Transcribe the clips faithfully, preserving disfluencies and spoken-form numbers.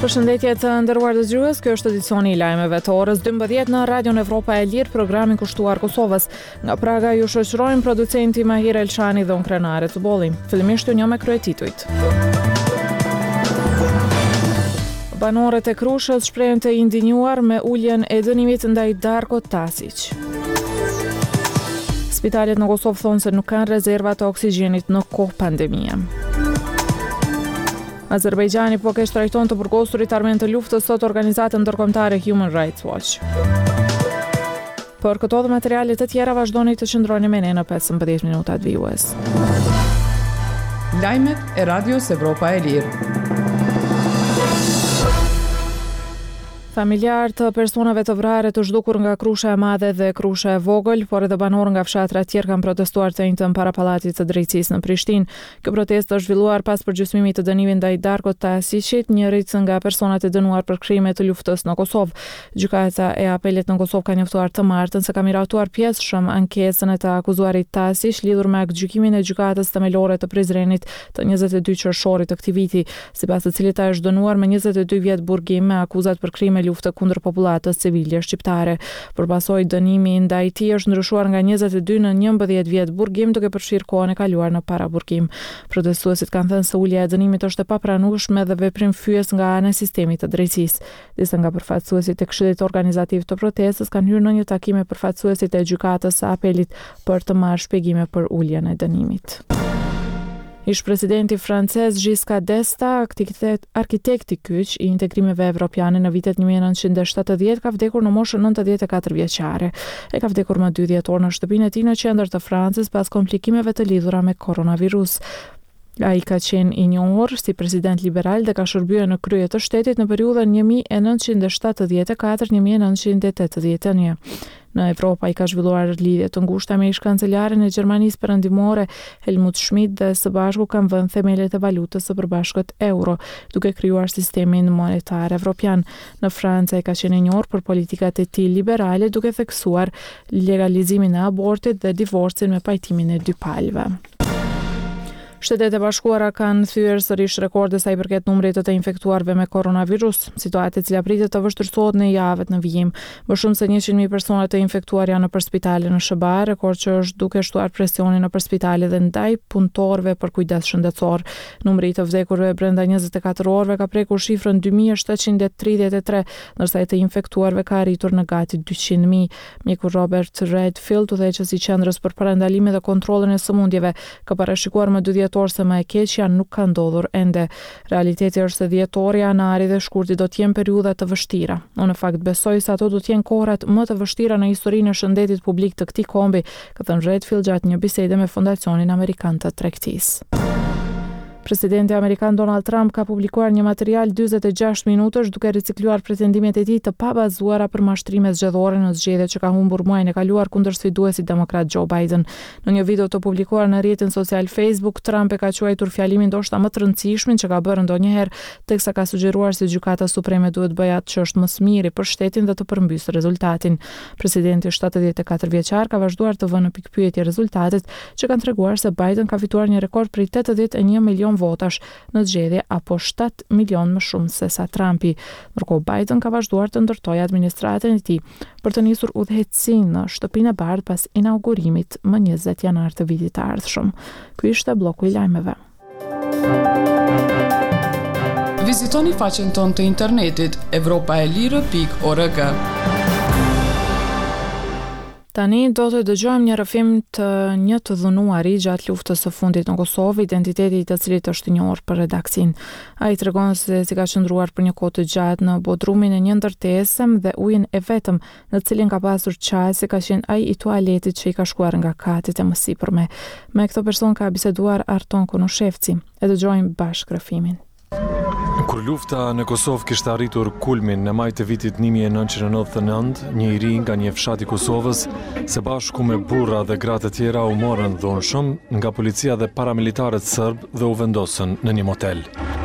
Përshëndetje të nderuar dëgjues, kjo është edicioni i lajmeve të orës dymbëdhjetë në Radion Evropa e Lirë, programin kushtuar Kosovës. Nga Praga ju shoqërojnë producenti Mahir Elshani dhe unë Krenare të Bolli. Fillimisht një me kryetitujt. Banorët e Krushës shprehen të indinjuar me uljen e dënimit ndaj Darko Tasić. Spitalet në Kosovë thonë se nuk kanë rezerva të oksigjenit në kohë pandemie. Azerbajgjani po kesh trajton të burgosurit armën të luftës sot organizatën ndërkombëtare Human Rights Watch. Për këto dhe materiale të tjera vazhdoni të qëndroni me ne në pesëmbëdhjetë minutat vijues. Lajmet e Radios Evropa e Lirë. Familjar të personave të vrarë të zhdukur nga Krusha e Madhe dhe Krusha e Vogël, por edhe banorë nga fshatra tjerë kanë protestuar të njëjtën para Pallatit të Drejtësisë në Prishtinë. Kjo protestë është zhvilluar pas përgjysmimit të dënimit ndaj Darko Tasićit, njërit nga personat e dënuar për krime të luftës në Kosovë. Gjykata e Apelit në Kosovë ka njoftuar të martën se ka miratuar pjesëshëm ankesën e të akuzuarit Tasić lidhur me gjykimin e gjykatës themelore të Prizrenit të njëzet e dy qershorit të këtij viti, sipas të cilit ai është dënuar me njëzet e dy vjet burgim me akuzat për krime luftë kundër popullatës civile shqiptare. Përpasoj dënimi ndaj tij është ndryshuar nga njëzet e dy në njëmbëdhjetë vjet burgim, duke përfshirë kohën e kaluar në paraburgim. Protestuesit kanë thënë se ulja e dënimit është e papranueshme dhe veprim fyes nga ana e sistemit të drejtësisë. Disa nga përfaqësuesit e Këshillit Organizativ të protestës kanë hyrë në një takim me përfaqësuesit e gjykatës së Apelit për të marrë shpjegime për uljen e dënimit. Ish presidenti francez Giscard d'Estaing, arkitekti kyç i integrimeve evropiane në vitet një mijë e nëntëqind e shtatëdhjetë, ka vdekur në moshën nëntëdhjetë e katër vjeçare. E ka vdekur më dy dhjetor në shtëpinë e tij në qendër të Francës pas komplikimeve të lidhura me koronavirus. Ai ka qenë i njohur si president liberal dhe ka shërbyer në krye të shtetit në periudhën një mijë e nëntëqind e shtatëdhjetë e katër - një mijë e nëntëqind e tetëdhjetë e një. Në Evropë ai ka zhvilluar lidhje të ngushta me ish-kancelaren e Gjermanisë Perëndimore Helmut Schmidt dhe së bashku kanë vënë themelet e valutës së përbashkët euro, duke krijuar sistemin monetar evropian. Në Francë ai ka qenë i njohur për politikat e tij liberale, duke theksuar legalizimin e abortit dhe divorcin me pajtimin e dy palëve. Shtetet e Bashkuara kanë thyer sërish rekorde sa i përket numrit të të infektuarve me koronavirus, situatë e cila pritet të vështirësohet në javët në vijim. Më shumë se njëqind mijë persona të infektuar janë nëpër spitale në S B A, rekord që është duke shtuar presionin nëpër spitale dhe ndaj punëtorëve për kujdes shëndetësor. Numri i të vdekurve brenda njëzet e katër orëve ka prekur shifrën dy mijë shtatëqind e tridhjetë e tre, ndërsa e të infektuarve ka arritur në gati dyqind mijë. Mjeku Robert Redfield, udhëheqës i qendrës për parandalimin dhe kontrollin e sëmundjeve, ka parashikuar më dy dhjetor se më e keqja nuk ka ndodhur ende. Realiteti është se dhjetori, janari dhe shkurti do të jenë periudha të vështira. Unë në fakt besoj se ato do të jenë kohrat më të vështira në historinë e shëndetit publik të këtij kombi, ka thënë Redfield gjatë një bisede me Fondacionin Amerikan të Tregtisë. Presidenti amerikan Donald Trump ka publikuar një material dyzet e gjashtë minutësh duke ricikluar pretendimet e tij të pabazuara për mashtrime zgjedhore në zgjedhjet që ka humbur muajin e kaluar kundër sfiduesit demokrat Joe Biden. Në një video të publikuar në rrjetin social Facebook, Trump e ka quajtur fjalimin ndoshta më të rëndësishmin që ka bërë ndonjëherë, teksa ka sugjeruar se gjykata supreme duhet bëjë atë që është më së miri për shtetin dhe të përmbysë rezultatin. Presidenti shtatëdhjetë e katër vjeçar ka vazhduar të vënë në pikpyetje rezultatet që kanë treguar se Biden ka fituar një rekord prej tetëdhjetë e një milion votash në zgjedhje, apo shtatë milion më shumë se sa Trumpi. Ndërkohë Biden ka vazhduar të ndërtojë administratën e tij për të nisur udhëheqësinë në Shtëpinë e Bardhë pas inaugurimit më njëzet janar të vitit të ardhshëm. Ky ishte bloku i lajmeve. Vizitoni faqen tonë të internetit evropa e lirë pikë org. Tani do të dëgjojmë një rrëfim të një të dhunuari gjatë luftës së fundit në Kosovë, identiteti i të cilit është i njohur për redaksin. Ai tregon se si ka qëndruar për një kohë të gjatë në bodrumin e një ndërtesëm dhe ujin e vetëm në cilin ka pasur çaj, se ka qenë ai i tualetit që i ka shkuar nga katit e mësipërme. Me këtë person ka biseduar Arton Konushevci. E dëgjojmë bashkë rrëfimin. Kur lufta në Kosovë kishte arritur kulmin në maj të vitit një mijë e nëntëqind e nëntëdhjetë e nëntë, një i ri nga një fshat i Kosovës, së bashku me burra dhe gra të tjera u morën dhunshëm nga policia dhe paramilitarët serb dhe u vendosën në një motel.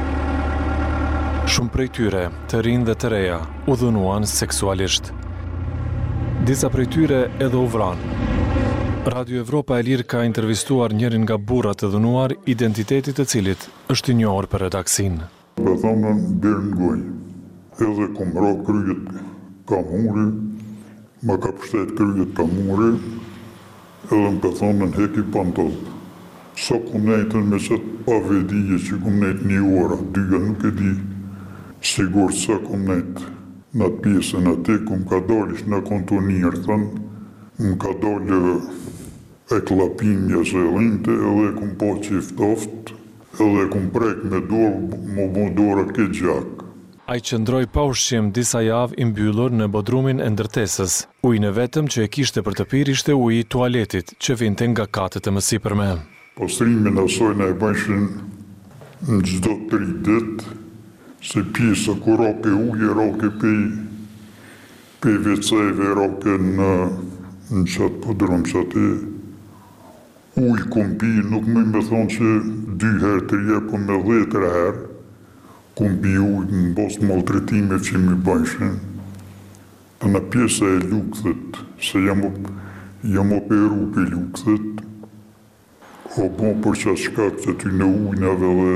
Shumë prej tyre, të rinj dhe të reja, u dhunuan seksualisht. Disa prej tyre edhe u vranë. Radio Evropa e Lirë ka intervistuar njërin nga burrat të dhunuar, identitetit të cilit është i njohur për redaksin. Po thonë deri në gojë. edhe kom ra kryet kamuri, ma ka pështet kryet kamuri, edhe më ka thonë në heki pantallë. Sa kum nejtën me qëtë pavedije që kum nejtë një ora, dyja nuk e di sigur sa kum nejtë në atë pjesën atë, kum ka dalë ish në kontonirë, thënë, më ka dalë e klapimja që e linte, edhe kum po qiftoft, edhe kum prek me dorë, më bo dora ke gjak. A i qëndroj pa ushqim disa javë i mbyllur në bodrumin e ndërtesës. Ujin e vetëm që e kishte për të pirë ishte uji i tualetit, që vinte nga katët e mësipërme. Pastrimin asojnë e bëjshin në gjdo tri ditë, se pjesa ku roke uje, roke pe, pe vecejve, roke në, në qatë podrum qatë e uj kum pi, nuk më me thonë që dy herë të rje, po me dhjetra herë, kum pi uj në bos maltretime që mi bëjshin. Të në pjesa e lukëthet, se jam, jam operu për lukëthet, o bon për që shkak që ty në ujnave dhe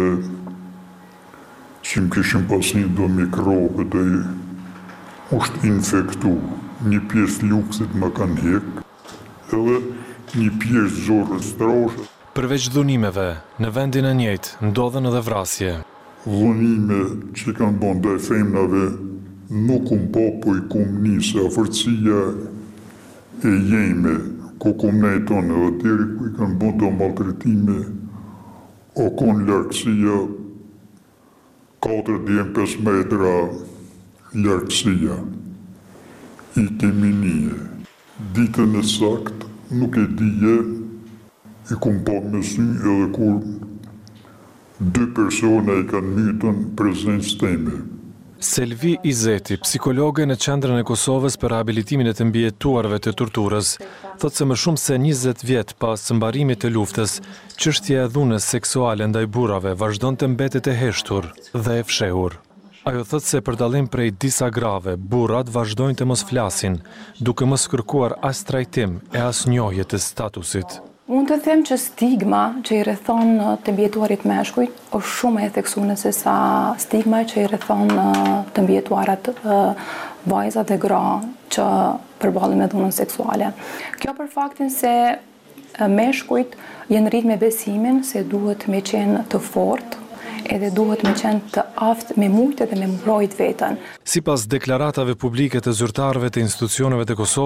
që më kishim pas një do mikrobe dhe është infektu. Një pjesë luksit më kanë hek, edhe një pjesë zorës stroshe. Përveç dhunimeve, në vendin e njëjtë, ndodhen edhe vrasje. Dhunime që kanë bon dhe femnave nuk kum po, po i kum njëse afërcia e jeme, ku kum nejton edhe tjeri ku i kanë bon të maltretime, o kon larkësia katër djemë pesë metra larkësia, i kemi nije. Ditën e sakt, nuk e dije, i kum po me sy edhe kur dy persona i kanë mytën prezencë teme. Selvi Izeti, psikologe në qendrën e Kosovës për rehabilitimin e të mbijetuarve të torturës, thotë se më shumë se njëzet vjet pas së mbarimit të luftës, çështja e dhunës seksuale ndaj burrave vazhdon të mbetet e heshtur dhe e fshehur. Ajo thotë se për dallim prej disa grave, burrat vazhdojnë të mos flasin, duke mos kërkuar as trajtim e as njohje të statusit. Unë të them që stigma që i rrethon të mbijetuarit meshkujt është shumë e theksuar se sa stigma që i rrethon të mbijetuarat vajzat e gra që përballen me dhunën seksuale. Kjo për faktin se meshkujt janë rrit me besimin se duhet me qenë të fortë, edhe duhet me qenë të aftë me mujtë dhe me mbrojt veten. Sipas deklaratave publike të zyrtarëve të institucioneve të Kosovës,